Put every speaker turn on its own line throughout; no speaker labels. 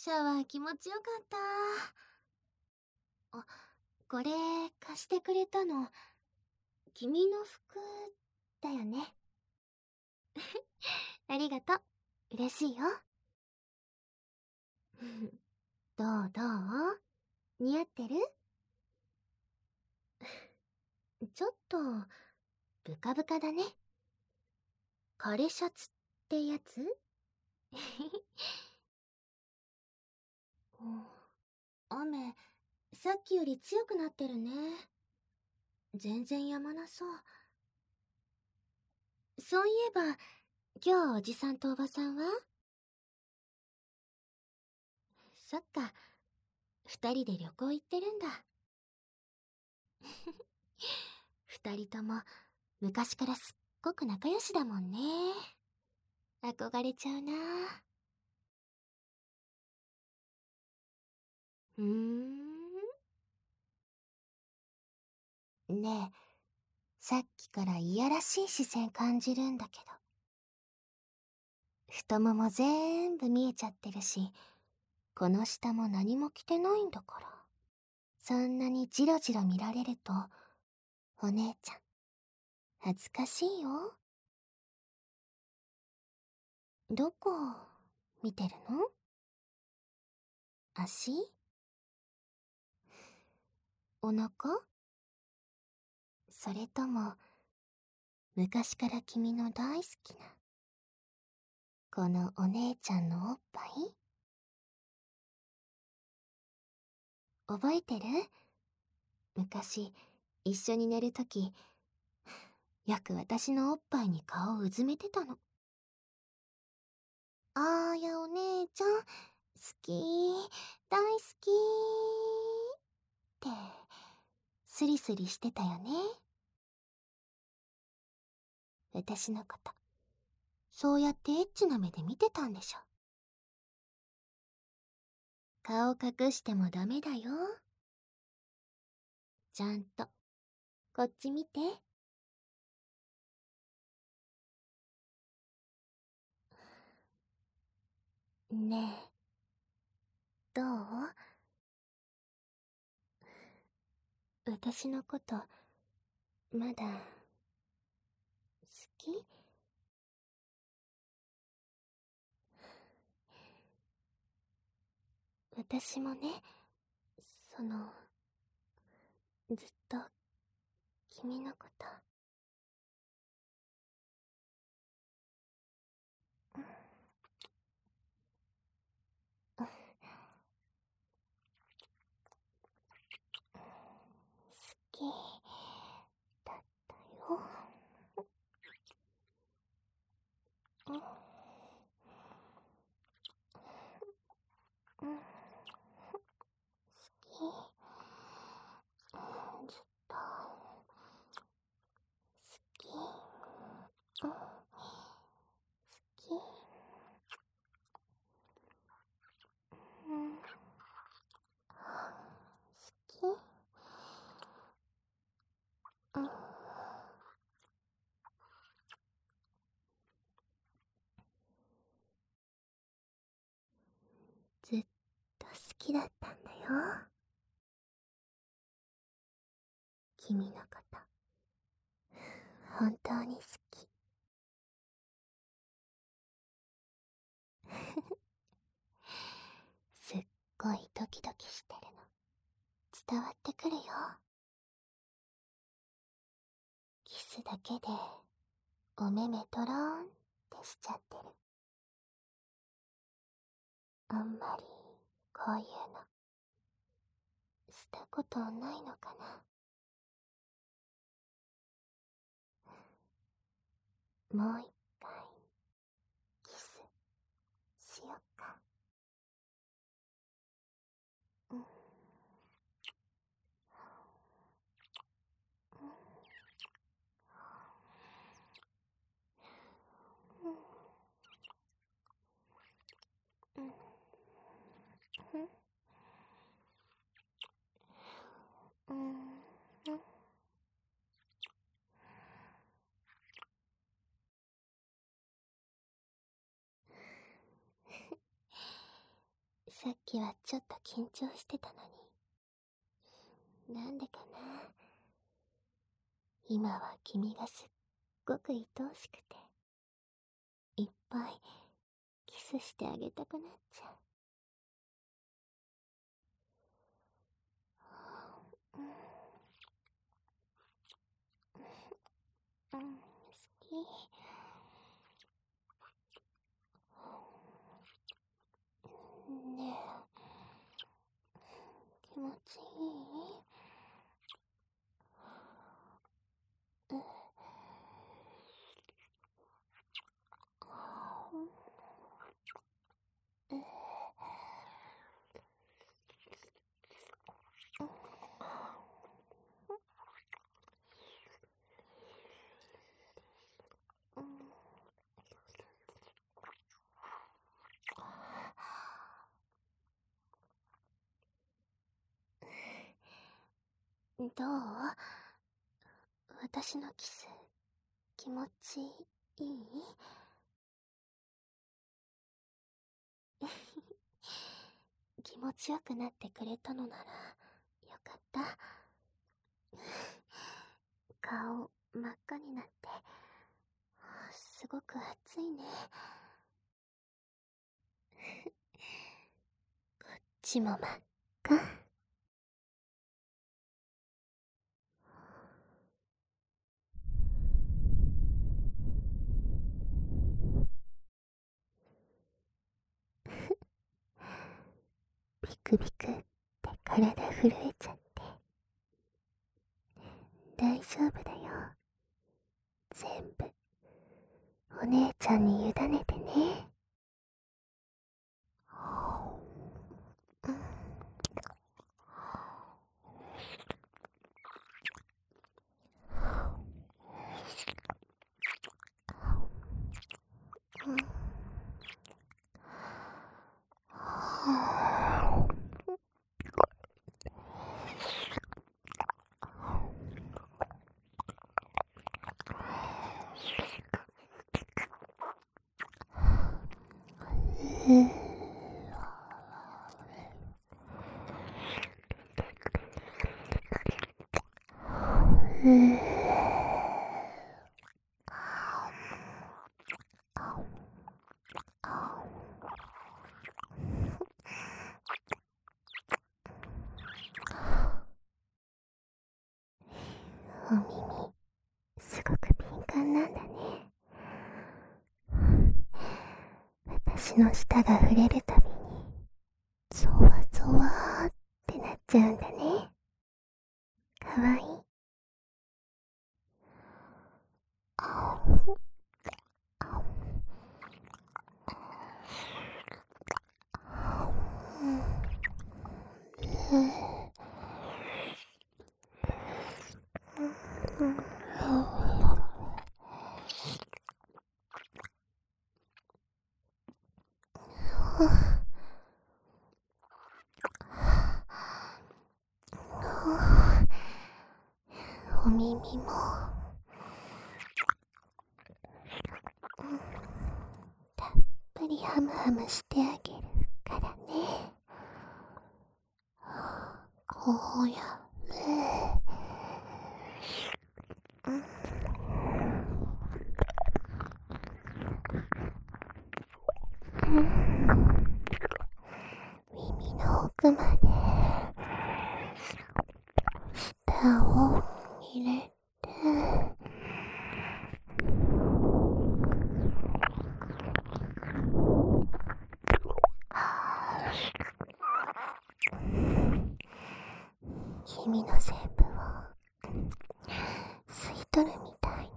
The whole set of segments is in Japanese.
シャワー気持ちよかった。あ、これ貸してくれたの、君の服だよね。ありがとう。嬉しいよ。どうどう？似合ってる？ちょっと、ブカブカだね。枯れシャツってやつ？雨、さっきより強くなってるね。全然止まなそう。そういえば、今日おじさんとおばさんは？そっか、二人で旅行行ってるんだ。二人とも昔からすっごく仲良しだもんね。憧れちゃうな。ねえ、さっきからいやらしい視線感じるんだけど。太もも全部見えちゃってるし、この下も何も着てないんだから。そんなにジロジロ見られると、お姉ちゃん、恥ずかしいよ。どこ見てるの？足？お腹？それとも、昔から君の大好きな、このお姉ちゃんのおっぱい？覚えてる？昔、一緒に寝るとき、よく私のおっぱいに顔をうずめてたの。あーやお姉ちゃん、好き、大好きって、スリスリしてたよね。私のこと、そうやってエッチな目で見てたんでしょ。顔隠してもダメだよ。ちゃんと、こっち見て。ねえ、どう？私のこと、まだ、好き？私もね、ずっと、君のこと、好き、だったよ。うん、うん、好き。ずっと、好き。うん、好き。うん、好き。うん、ずっと好きだったんだよ。君のこと、本当に好き。すっごいドキドキしてるの、伝わってくるよ。キスだけで、お目目トローンってしちゃってる。あんまり、こういうの、したことないのかな。もう一回、キス、しよっか。うん、うん、うん、うん、うん、うん。さっ時はちょっと緊張してたのに。なんでかな。今は君がすっごく愛おしくて、いっぱいキスしてあげたくなっちゃう。好き。ねえ、気持ちいい？どう？私のキス、気持ちいい？気持ちよくなってくれたのなら、よかった。顔、真っ赤になって、すごく熱いね。こっちも真っ赤。ビクビクって体震えちゃって。大丈夫だよ。全部、お姉ちゃんに委ねてね。お耳、すごく敏感なんだね。私の舌が触れるたびに、ゾワゾワーってなっちゃうんだね。かわいい。お耳もたっぷりハムハムしてあげるからね。こうやって耳の奥まで舌を入れて、君の全部を吸い取るみたいに。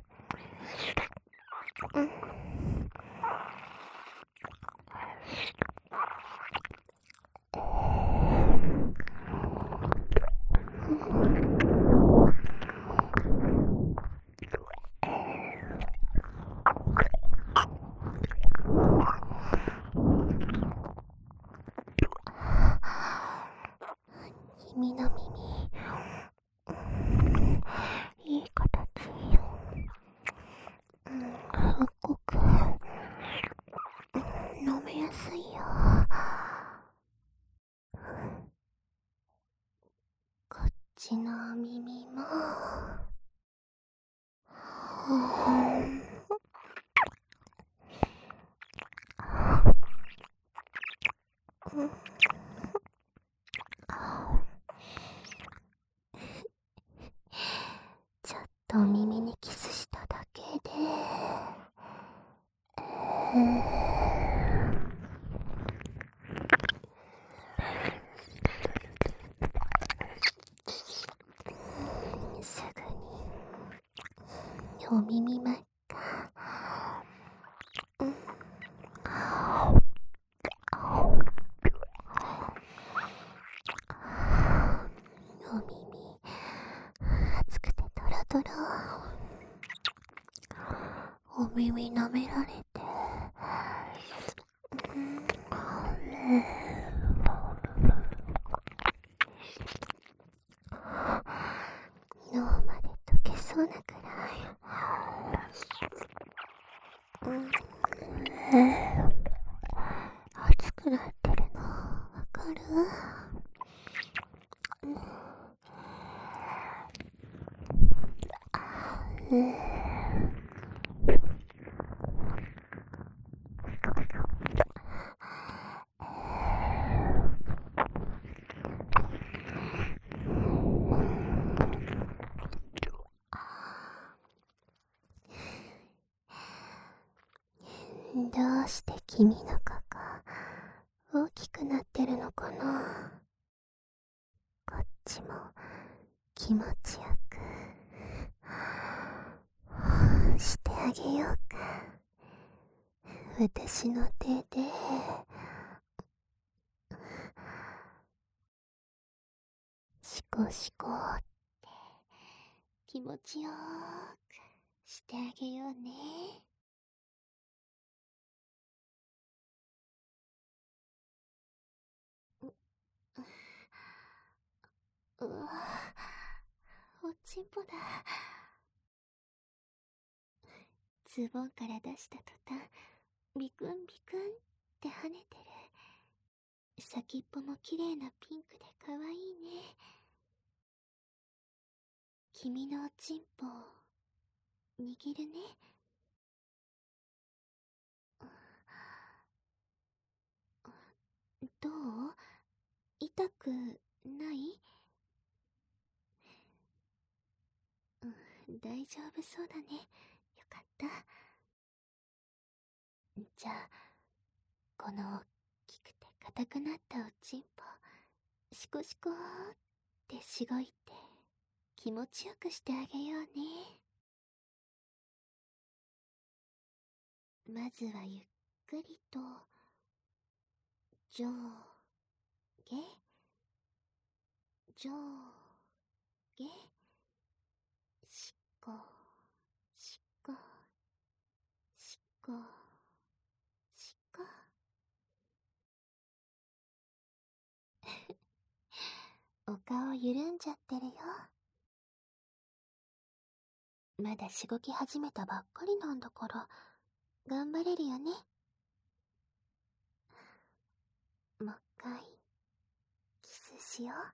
君の耳、いい形。すっごく飲めやすいよ。 ちのお耳もちょっとお耳にキスしただけですぐにお耳真っ赤。お耳熱くてドロドロ。お耳舐められて脳まで溶けそうなくらい熱くなってるのわかる？どうして君のここ大きくなってるのかな。こっちも気持ちよくしてあげようか。私の手でシコシコって気持ちよくしてあげようね。うわ、おちんぽだ。ズボンから出した途端ビクンビクンって跳ねてる。先っぽも綺麗なピンクでかわいいね。君のおちんぽ握るね。どう？痛くない？大丈夫そうだね。よかった。じゃあこの大きくて硬くなったおちんぽシコシコってしごいて気持ちよくしてあげようね。まずはゆっくりと上下上下しこしこしこしこお顔緩んじゃってるよ。まだしごき始めたばっかりなんだから頑張れるよね。もう一回キスしよう。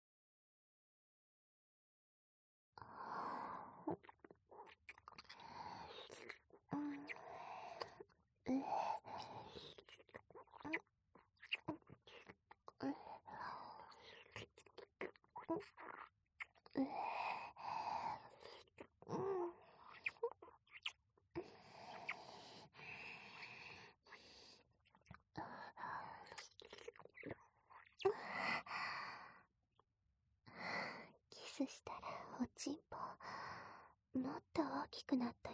キスしたらおちんぽもっと大きくなったよ。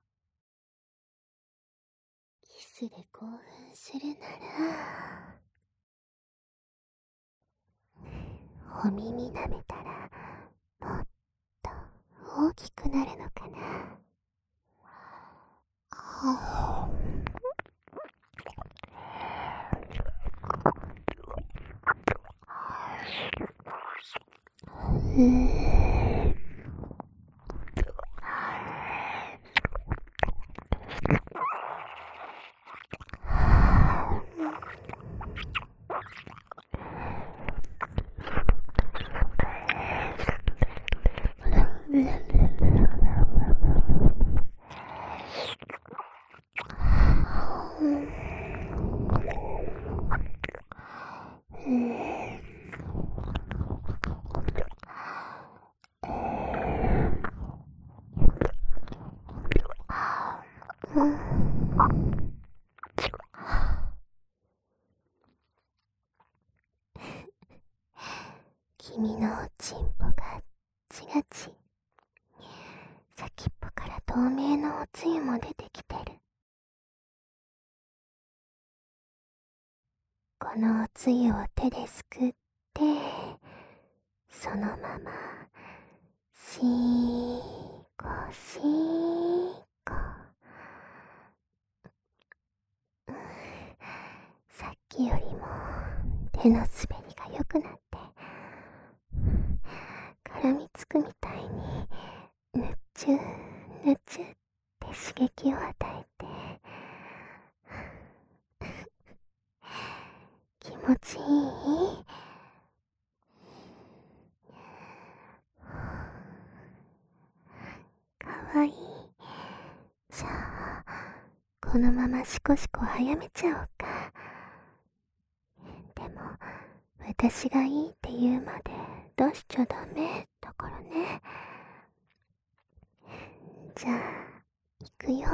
キスで興奮するならお耳舐めたらもっと大きくなるのかな。 君のおちんぽがちがち、先っぽから透明のおつゆも出てきてる。このおつゆを手ですくって、そのまましーこしーこ。さっきよりも手の滑りが良くなって、絡みつくみたいにぬっちゅぬっちゅって刺激を与えて、気持ちいい？かわいい。じゃあこのままシコシコ早めちゃおうか。でも私がいいって言うまで出しちゃダメだからね。じゃあ行くよ。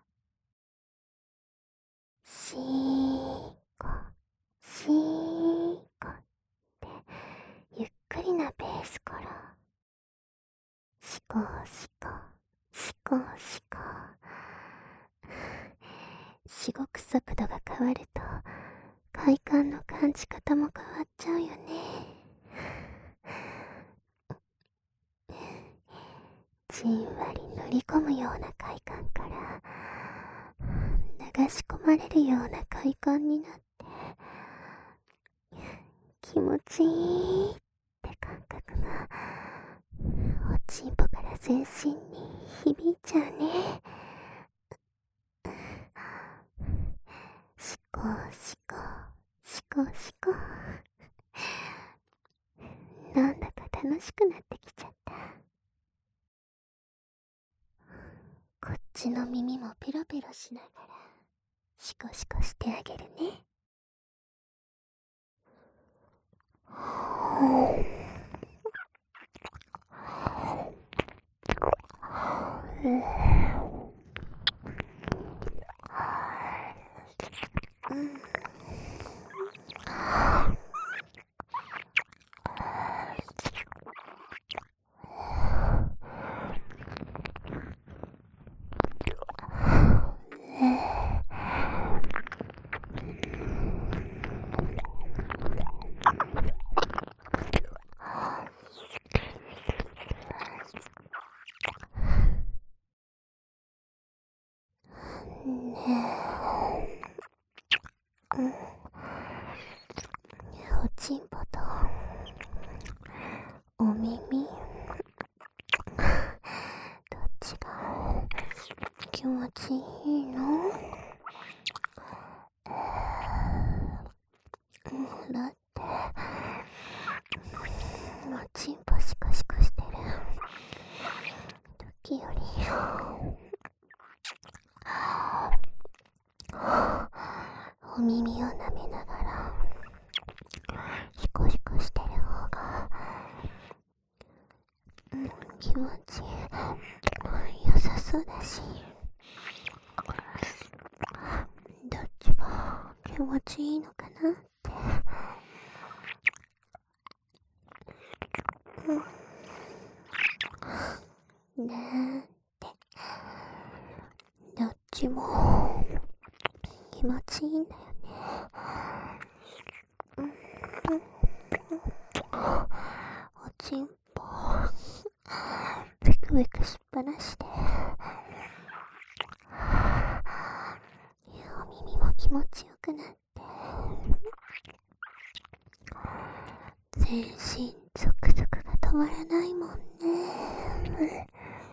しーこしーこってゆっくりなペースから、シコシコシコシコ。しごく速度が変わると快感の感じ方も変わっちゃうよね。じんわり塗り込むような快感から流し込まれるような快感になって、気持ちいいって感覚がおちんぽから全身に響いちゃうね。シコシコシコシコ。なんだか楽しくなってきちゃった。こっちの耳もペロペロしながらシコシコしてあげるね。おちんぽとお耳、どっちが気持ちいいの？だっておちんぽシコシコしてる時よりお耳を舐めながらシコシコしてる方が気持ち良さそうだし、どっちが気持ちいいのかなって。なんて、どっちも気持ちいいんだよね。おちんぽビクビクしっぱなしで、お耳も気持ちよくなって、全身ゾクゾクが止まらないもんね。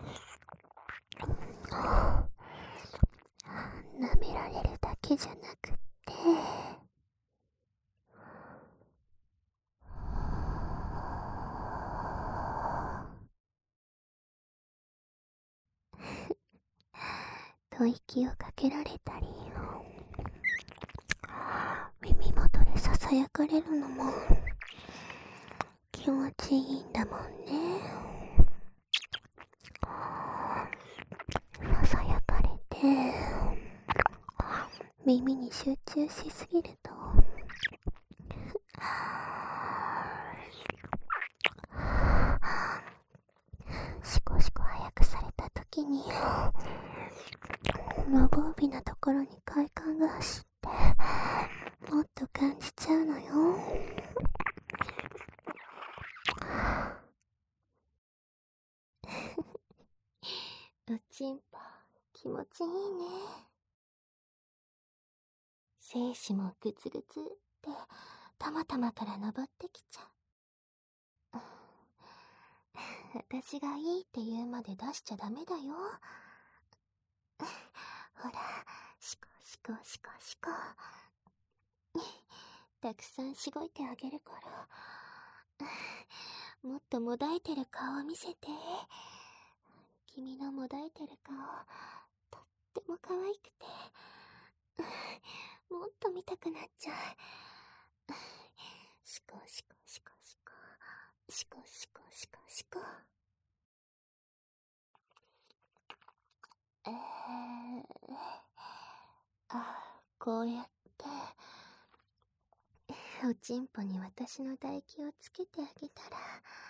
舐められるだけじゃなくって、吐息をかけられたり、耳元でささやかれるのも気持ちいいんだもんね。ささやかれて耳に集中しすぎると無防備なところに快感が走って、もっと感じちゃうのよ。おちんぽ、気持ちいいね。精子もグツグツってたまたまから登ってきちゃう。私がいいって言うまで出しちゃダメだよ。ほら、しこしこしこしこ。たくさんしごいてあげるから。もっともだえてる顔見せて。君のもだえてる顔、とっても可愛くて。もっと見たくなっちゃう。しこしこしこしこ。しこしこしこしこ。こうやっておちんぽに私の唾液をつけてあげたら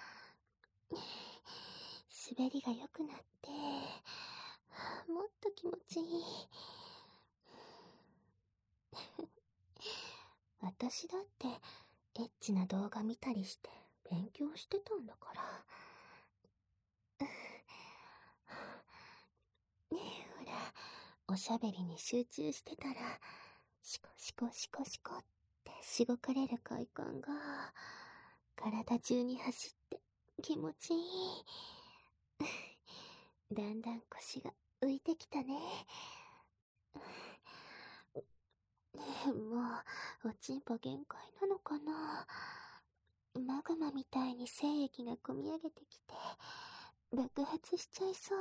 滑りが良くなってもっと気持ちいい。私だってエッチな動画見たりして勉強してたんだから。ほら、おしゃべりに集中してたらシコシコシコシコってしごかれる快感が体中に走って気持ちいい。だんだん腰が浮いてきたね。もうおちんぽ限界なのかな。マグマみたいに精液がこみ上げてきて爆発しちゃいそう。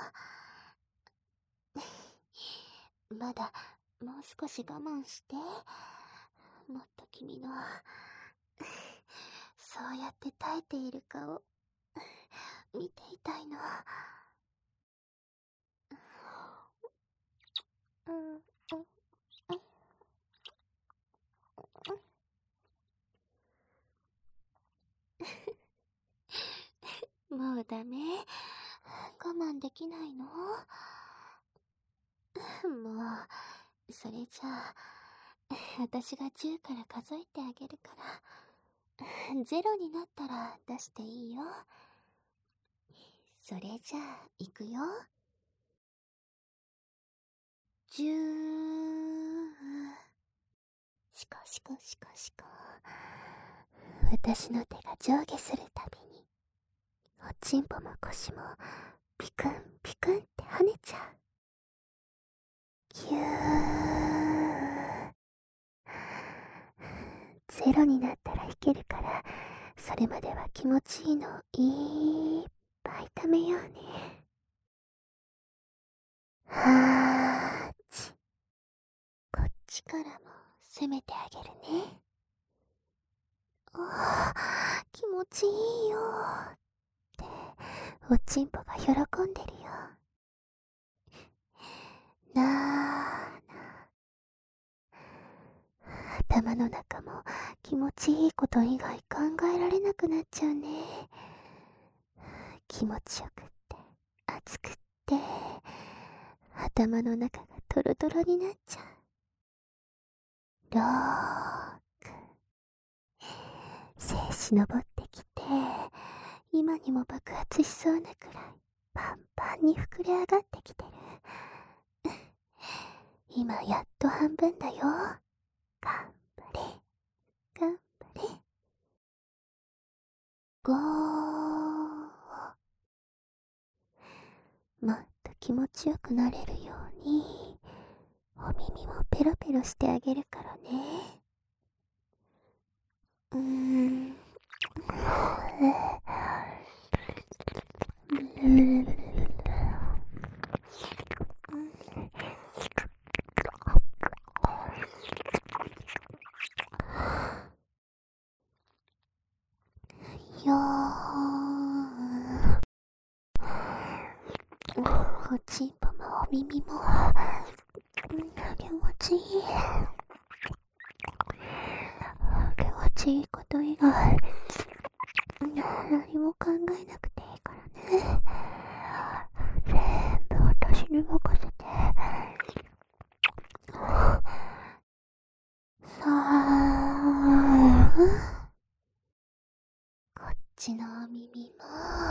まだもう少し我慢して。もっと君のそうやって耐えている顔見ていたいの。もうダメ？我慢できないの？もう、それじゃあ、私が10から数えてあげるから、0になったら出していいよ。それじゃあ、いくよ。10。シコシコシコシコ。私の手が上下するたびに、おちんぽも腰もピクンピクンって跳ねちゃう。キュー。0になったらいけるから、それまでは気持ちいいのいっぱい溜めようね。はーち。こっちからも攻めてあげるね。気持ちいいよっておちんぽが喜んでるよ。なーな。頭の中も気持ちいいこと以外考えられなくなっちゃうね。気持ちよくって熱くって頭の中がトロトロになっちゃう。精子昇ってきて今にも爆発しそうなくらいパンパンに膨れ上がってきてる。今やっと半分だよ。頑張れ頑張れ。もっと気持ちよくなれるようにお耳もペロペロしてあげるからね。よおちんぽもお耳も気持ちいい。気持ちいいこと以外何も考えなくていいからね。全部私に任せて。 お耳も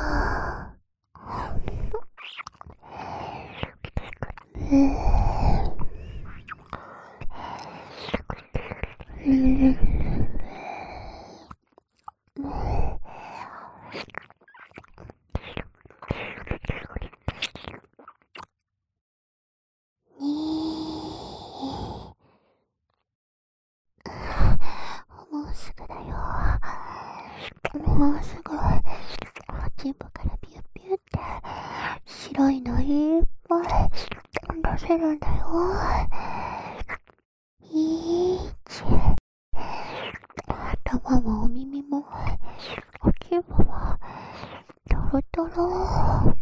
もうすぐだよ。もうすぐチンポからピュッピュッって白いのいっぱい出せるんだよ。1、頭もお耳もおチンポもトロトロ、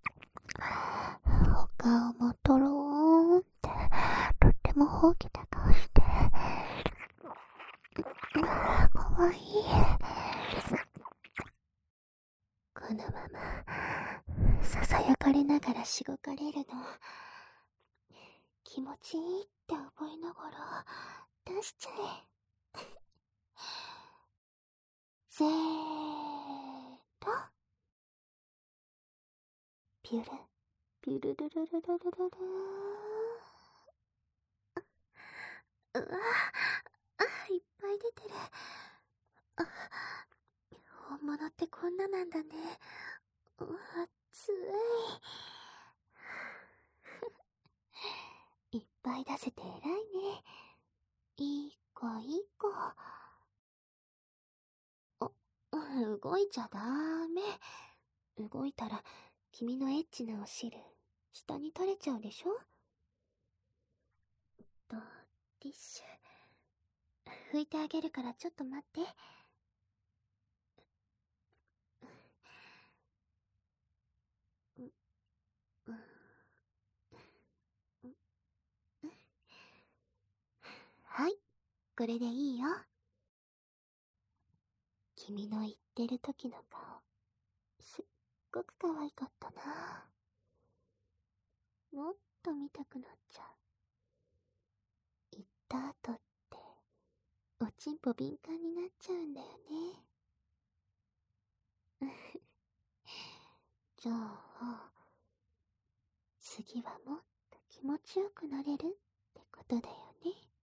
お顔もトローンってとっても大きな顔してかわいい。このままささやかれながらしごかれるの気持ちいいって覚えながら出しちゃえ。せーと、ピュルピュルルルルルルルルうわあ、いっぱい出てる。あ、本物ってこんななんだね。うわ、つい。いっぱい出せて偉いね。いい子いい子。動いちゃダメ。動いたら君のエッチなお汁下に垂れちゃうでしょ。と、ティッシュ拭いてあげるからちょっと待って。はい、これでいいよ。君の言ってる時の顔すっごく可愛かったな。もっと見たくなっちゃう。言った後っておちんぽ敏感になっちゃうんだよね。じゃあ次はもっと気持ちよくなれるってことだよね。